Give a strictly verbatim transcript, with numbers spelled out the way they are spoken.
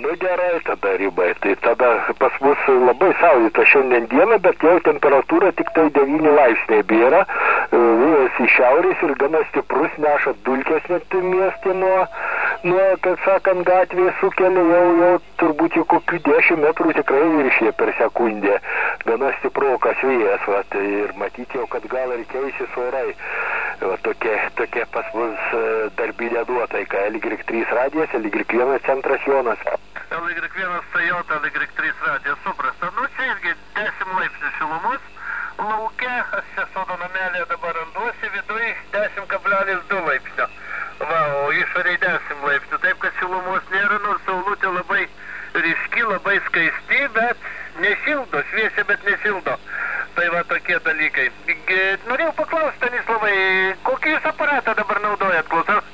Nu gerai tada ribai, tai tada pas mus labai saulėta šiandien dieną, bet jau temperatūra tik tai devyni laipsniai bėra, vėjas iš šiaurės ir gana stiprus, neša dulkės net miestį nuo, nuo, kaip sakant, gatvėje sukelia jau, jau turbūt į kokių dešimt metrų tikrai viršė per sekundę, gana stiprokas vėjas, va, tai ir matyti jau, kad gal ir keisis orai, va, tokia, tokia pas mus darbinė nuotaika, L Y trys radijas, L Y vienas centras Jonas. L Y vienas Toyota, L Y trys radijas, suprasta. Nu, čia irgi dešimt laipsnių šilumos. Lauke, aš čia sodo namelėje dabar randuosi, viduj dešimt kablelis du laipsnio. Va, o išoriai dešimt laipsnių. Taip, kad šilumos nėra, nors saulutė labai ryški, labai skaisti, bet nešildo, šviečia, bet nešildo. Tai va tokie dalykai. Norėjau paklausti, Stanislavai, kokį jūs aparatą dabar naudojat, klausau?